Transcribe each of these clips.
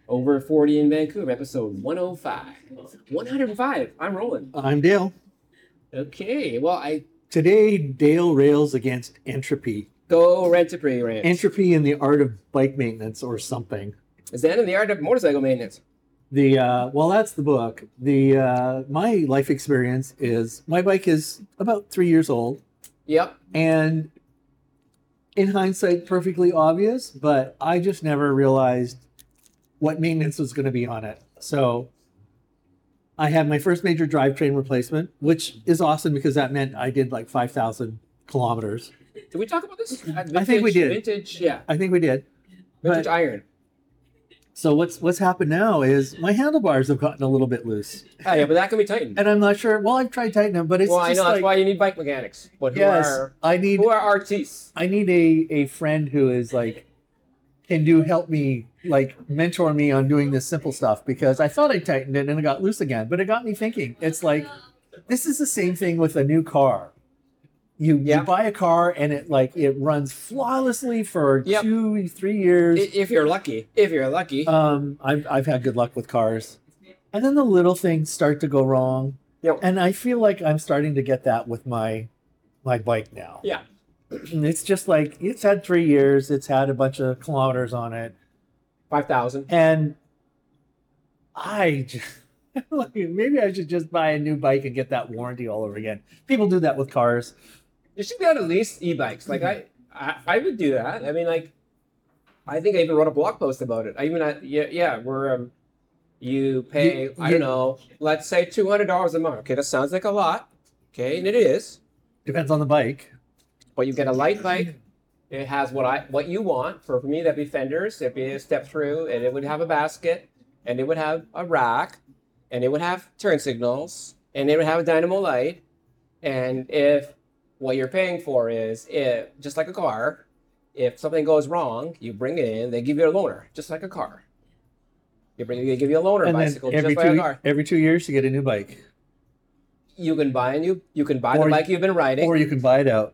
Over 40 in Vancouver, episode 105. 105. I'm rolling. I'm Dale. Okay, well, I Today, Dale rails against entropy. go Rent-A-Free Ranch. Entropy in the art of bike maintenance or something. Is that in the art of motorcycle maintenance? Well, that's the book. My life experience is my bike is about 3 years old, Yep. and in hindsight, perfectly obvious, but I just never realized what maintenance was going to be on it. So I had my first major drivetrain replacement, which is awesome because that meant I did like 5,000 kilometers. Did we talk about this? I think we did. Vintage, yeah. I think we did. Vintage But- iron. So what's happened now is my handlebars have gotten a little bit loose, Oh, yeah, but that can be tightened. and I'm not sure. Well, I've tried tightening them, but it's Well, I just know that's like why you need bike mechanics. But yes, who are artists? I need a friend who is like help me, like mentor me on doing this simple stuff, because I thought I tightened it and it got loose again, but it got me thinking. It's like this is the same thing with a new car. You buy a car and it runs flawlessly for 2-3 years. If you're lucky. If you're lucky. I've had good luck with cars, and then the little things start to go wrong. Yep. And I feel like I'm starting to get that with my bike now. Yeah. And it's just like it's had 3 years, it's had a bunch of kilometers on it, 5,000. and maybe I should just buy a new bike and get that warranty all over again. People do that with cars. You should be able to lease e-bikes. Like I would do that. I mean, like, I think I even wrote a blog post about it. We're you pay I don't know, let's say $200 a month. Okay, that sounds like a lot. Okay, and it is. Depends on the bike. But you get a light bike. It has what you want. For me, that'd be fenders. It'd be a step through, and it would have a basket, and it would have a rack, and it would have turn signals, and it would have a dynamo light. And if what you're paying for is just like a car, if something goes wrong, you bring it in. They give you a loaner, just like a car. They give you a loaner And bicycle, then just like a car. every 2 years you get a new bike, You can buy the bike you've been riding. or you can buy it out.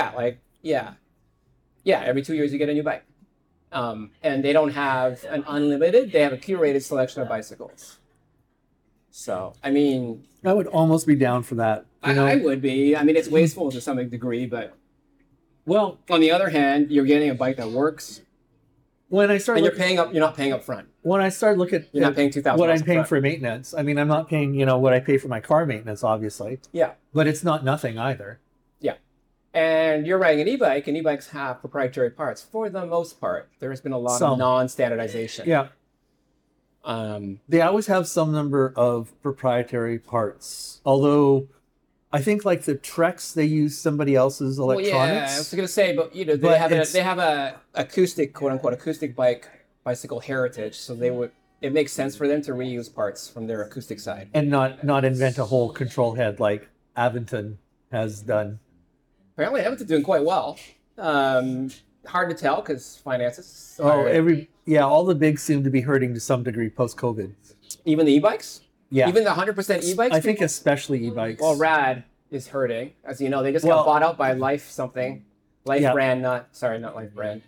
Every 2 years you get a new bike. And they don't have an unlimited, they have a curated selection of bicycles. So, I mean, I would almost be down for that. I would be. I mean, it's wasteful to some degree, but Well, on the other hand, you're getting a bike that works, when I start and you're not paying up front. when I start looking You're not paying $2,000 what I'm up paying front. for maintenance, I mean, I'm not paying, what I pay for my car maintenance, obviously, Yeah. but it's not nothing either. And you're riding an e-bike, and e-bikes have proprietary parts for the most part. There's been a lot of non-standardization. Yeah. Um, They always have some number of proprietary parts, although I think like the Treks, they use somebody else's electronics. Well, yeah, I was gonna say, but they have a acoustic, quote unquote, acoustic bicycle heritage. So it makes sense for them to reuse parts from their acoustic side. And not invent a whole control head like Aventon has done. Apparently, Everton's doing quite well. Hard to tell because finances. All the bigs seem to be hurting to some degree post-COVID. Even the e-bikes. Yeah. Even the 100% e-bikes. I think especially e-bikes. Well, Rad is hurting, as you know. They just Well- got bought out by Life something. Life Yeah. brand, not Life brand.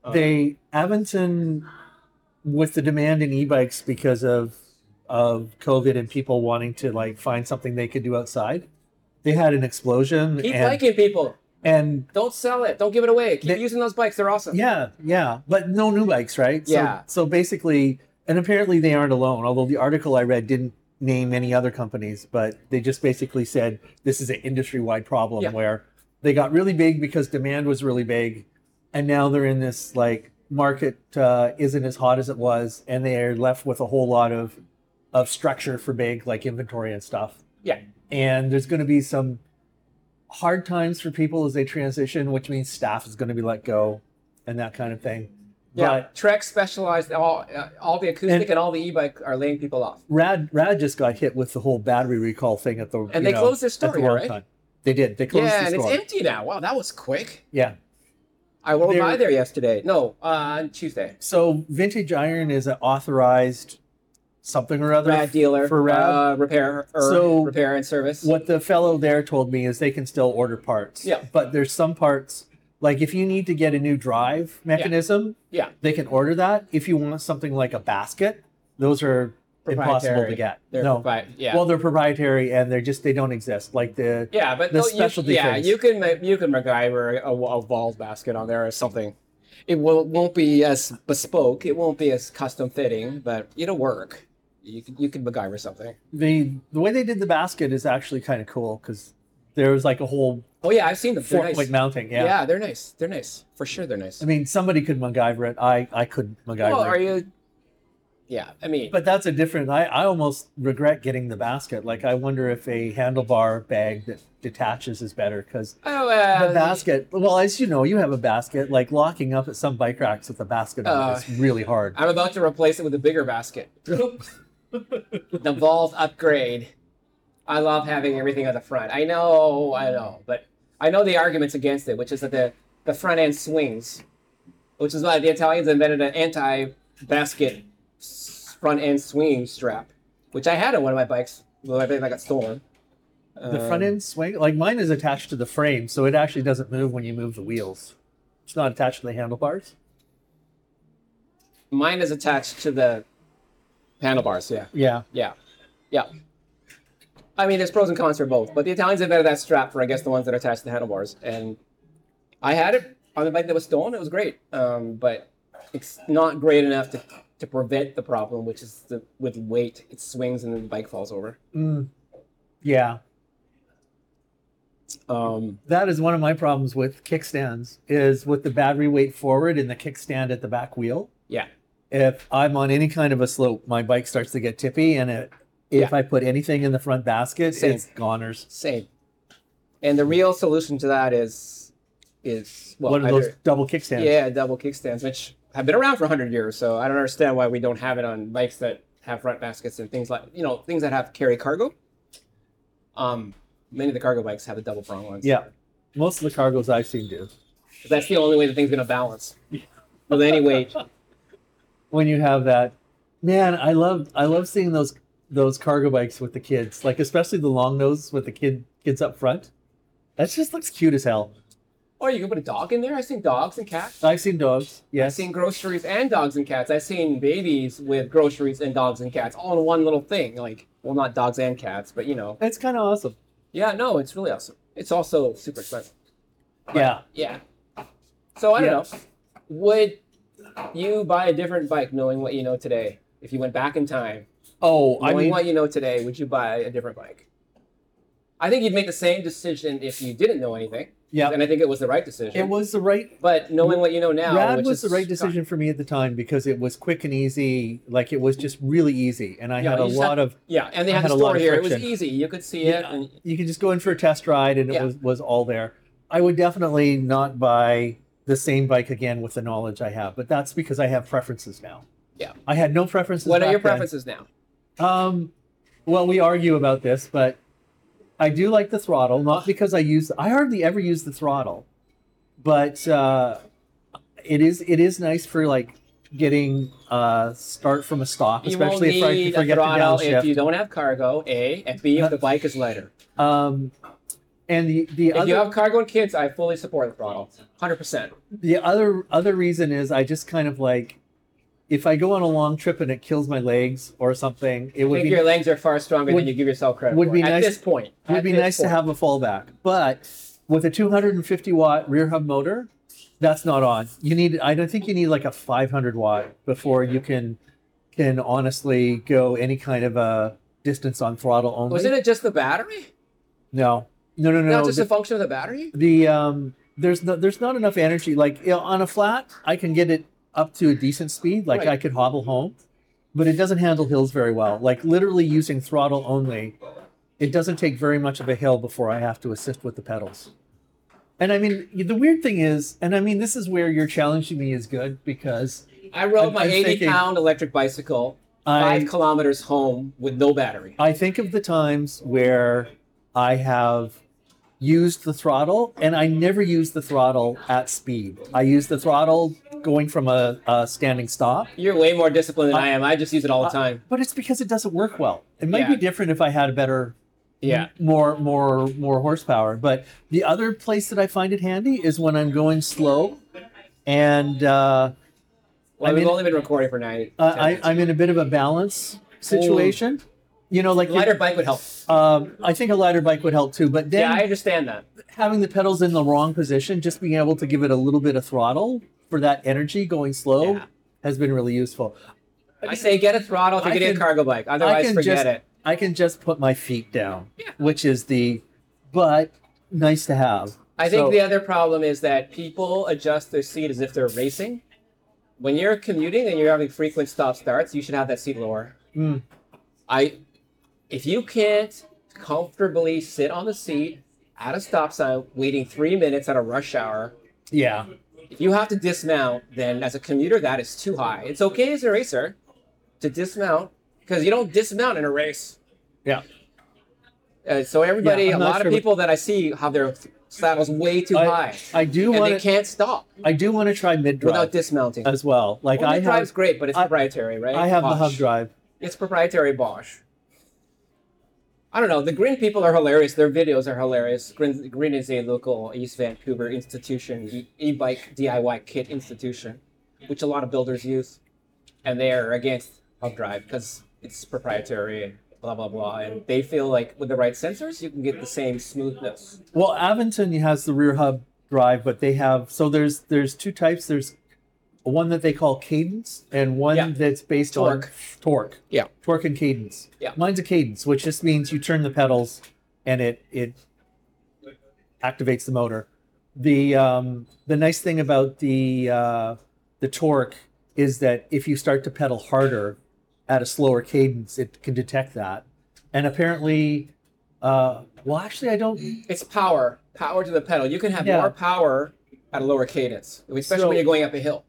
Aventon, with the demand in e-bikes because of COVID and people wanting to like find something they could do outside, they had an explosion. Keep liking people. And Don't sell it. Don't give it away. Keep using those bikes. They're awesome. yeah, but no new bikes, right? Yeah. So basically, and apparently they aren't alone. Although the article I read didn't name any other companies, but they just basically said this is an industry-wide problem where they got really big because demand was really big, and now they're in this like market isn't as hot as it was, and they are left with a whole lot of structure for big like inventory and stuff. Yeah. And there's going to be some hard times for people as they transition, which means staff is going to be let go and that kind of thing. Yeah, But Trek specialized all the acoustic and all the e-bike are laying people off. Rad just got hit with the whole battery recall thing at the And they closed their store at the here, wrong right? time. They did. They closed Yeah, the and store. it's empty now. Wow, that was quick. Yeah. I rode They're- by there yesterday. No, on Tuesday. So Vintage Iron is an authorized something or other Rad dealer for Rad. repair and service. What the fellow there told me is they can still order parts. Yeah. But there's some parts, like if you need to get a new drive mechanism, Yeah. they can order that. If you want something like a basket, Those are impossible to get. They're No. yeah. Well, they're proprietary and they don't exist. Like the yeah, but the no, specialty things. you can MacGyver a Vols basket on there or something. It won't be as bespoke. It won't be as custom fitting, but it'll work. You can MacGyver something. The way they did the basket is actually kind of cool because there was like a whole Oh yeah, I've seen them. They're 4-point nice. mounting. Yeah. Yeah, they're nice. They're nice for sure. They're nice. I mean, somebody could MacGyver it. I couldn't MacGyver Well, it. are you? Yeah, I mean, But that's a different. I almost regret getting the basket. Like I wonder if a handlebar bag that detaches is better because oh, the basket. Well, as you know, you have a basket. Like locking up at some bike racks with a basket on is really hard. I'm about to replace it with a bigger basket. The Vols upgrade. I love having everything at the front. I know, but I know the arguments against it, which is that the front end swings, which is why the Italians invented an anti-basket front end swinging strap, which I had on one of my bikes. Well, I think I got stolen. The front end swing, like mine, is attached to the frame, so it actually doesn't move when you move the wheels. It's not attached to the handlebars. Mine is attached to the handlebars. Yeah. Yeah. Yeah. I mean, there's pros and cons for both, but the Italians invented that strap for, I guess, the ones that are attached to the handlebars. And I had it on the bike that was stolen. It was great, but it's not great enough to prevent the problem, which is with weight. It swings and then the bike falls over. Yeah. Um, That is one of my problems with kickstands, is with the battery weight forward and the kickstand at the back wheel. yeah. If I'm on any kind of a slope, my bike starts to get tippy, and if I put anything in the front basket, Same. it's goners. Same. And the real solution to that is well, What are those double kickstands? yeah, double kickstands, which have been around for 100 years. So I don't understand why we don't have it on bikes that have front baskets and things like, things that have carry cargo. Many of the cargo bikes have the double prong ones. Yeah. Most of the cargos I've seen do. 'Cause that's the only way the thing's going to balance with any weight. When you have that, man, I love seeing those cargo bikes with the kids, like especially the long nose with the kids up front. That just looks cute as hell. Or you can put a dog in there. I've seen dogs and cats. I've seen dogs. I've Yes. seen groceries and dogs and cats. I've seen babies with groceries and dogs and cats all in one little thing. Like, well, not dogs and cats, but It's kind of awesome. Yeah, no, it's really awesome. It's also super expensive. Yeah. Yeah. So I don't know. Would you buy a different bike knowing what you know today? If you went back in time, Oh, I knowing mean, what you know today, would you buy a different bike? I think you'd make the same decision if you didn't know anything. yeah, And I think it was the right decision. it was the right. But knowing what you know now, Rad which was is the right decision for me at the time because it was quick and easy. Like it was just really easy, and I had a you just lot of. Yeah, and they I had the had a lot store of here. It was friction. easy. You could see Yeah. it. And You could just go in for a test ride, and it Yeah. was all there. I would definitely not buy the same bike again with the knowledge I have, but that's because I have preferences now. Yeah. I had no preferences. what are back your then. preferences now? Well, we argue about this, but I do like the throttle, not because I hardly ever use the throttle, but it is nice for like getting start from a stop, You won't especially if I need a forget to throttle if downshift. you don't have cargo, A, and B, if the bike is lighter. And the If you other have cargo and kids, I fully support the throttle. 100%. the other reason is I just kind of like, if I go on a long trip and it kills my legs or something, it I would think be your legs are far stronger would- than you give yourself credit would for. be At nice- this point. would At be this nice to point. have a fallback. But with a 250 watt rear hub motor, that's not on. I don't think you need like a 500 watt before you can honestly go any kind of a distance on throttle only. Wasn't it just the battery? No. Not just The, a function of the battery? there's not enough energy. Like on a flat, I can get it up to a decent speed. Like Right. I could hobble home, but it doesn't handle hills very well. Like literally using throttle only, it doesn't take very much of a hill before I have to assist with the pedals. And I mean, the weird thing is, and I mean, this is where you're challenging me is good because I rode my I'm thinking- 80-pound electric bicycle 5 kilometers home with no battery. I think of the times where I have used the throttle, and I never use the throttle at speed. I use the throttle going from a standing stop. You're way more disciplined than I am. I just use it all the time. But it's because it doesn't work well. It might Yeah. be different if I had a better, Yeah. more horsepower. But the other place that I find it handy is when I'm going slow, and Well, Well, I'm we've in, only been recording for 90. I'm in a bit of a balance situation. You know, like Lighter bike would help. I think a lighter bike would help too. But then Yeah, I understand that. having the pedals in the wrong position, just being able to give it a little bit of throttle for that energy going slow Yeah. has been really useful. I say get a throttle if you're I getting a can- cargo bike. Otherwise, forget it. I can just put my feet down, Yeah. which is but nice to have. I think So- the other problem is that people adjust their seat as if they're racing. When you're commuting and you're having frequent stop starts, you should have that seat lower. Mm. If you can't comfortably sit on the seat at a stop sign waiting 3 minutes at a rush hour, Yeah. if you have to dismount, then as a commuter, that is too high. It's okay as a racer to dismount because you don't dismount in a race. Yeah. So everybody, Yeah, a I'm not lot sure of people that I see have their saddles way too high, I do and they want to. can't stop I do want to try mid drive without dismounting. as well. Like Well, I drive's have. great, but it's proprietary, right? I have the Bosch. hub drive. It's proprietary Bosch. I don't know. The Green people are hilarious. Their videos are hilarious. Green is a local East Vancouver institution, e-bike DIY kit institution, which a lot of builders use, and they are against hub drive because it's proprietary and blah blah blah. And they feel like with the right sensors, you can get the same smoothness. Well, Aventon has the rear hub drive, but they have there's two types. There's one that they call cadence and one Yeah. that's based Torque. on torque. Yeah. Torque and cadence. Yeah. Mine's a cadence, which just means you turn the pedals and it activates the motor. The nice thing about the torque is that if you start to pedal harder at a slower cadence, it can detect that. And apparently, actually, I don't. It's power to the pedal. You can have Yeah. more power at a lower cadence, especially So- when you're going up a hill.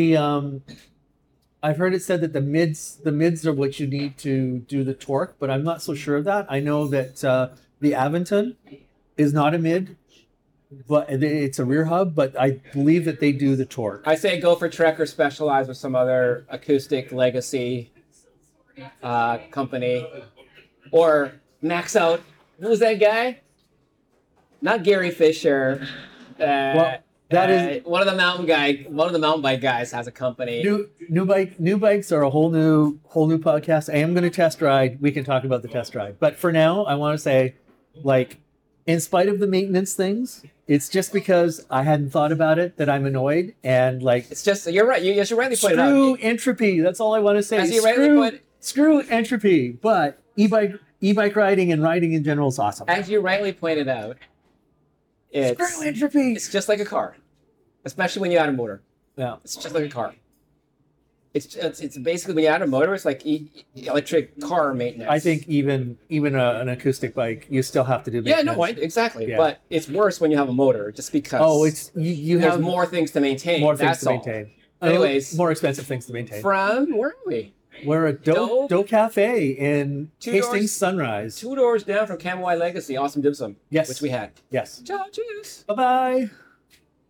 I've heard it said that the mids are what you need to do the torque, but I'm not so sure of that. I know that the Aventon is not a mid, but it's a rear hub. But I believe that they do the torque. I say go for Trek or Specialized with some other acoustic legacy company, or max out. Who's that guy? Not Gary Fisher. That is one of the mountain bike guys has a company. new bikes are a whole new podcast. I am going to test ride. We can talk about the test ride, but for now, I want to say, like, in spite of the maintenance things, it's just because I hadn't thought about it that I'm annoyed and like. It's just you're right. You should rightly point it out. Screw entropy. That's all I want to say. As you rightly put, Screw entropy. But e-bike riding and riding in general is awesome. as you rightly pointed out, Screw entropy. it's just like a car, especially when you add a motor. Yeah. It's just like a car. It's basically when you add a motor, it's like electric car maintenance. I think even an acoustic bike, you still have to do Yeah, maintenance. no, exactly. Yeah. But it's worse when you have a motor, just because. Oh, it's you there's have more things to maintain. more things That's to all. maintain. Anyways, more expensive things to maintain. From where are we? We're at Doe Cafe in Two Hastings doors- Sunrise. 2 doors down from Camwai Legacy, Awesome Dim Sum. Yes. Which we had. Yes. Ciao, cheers. Bye bye.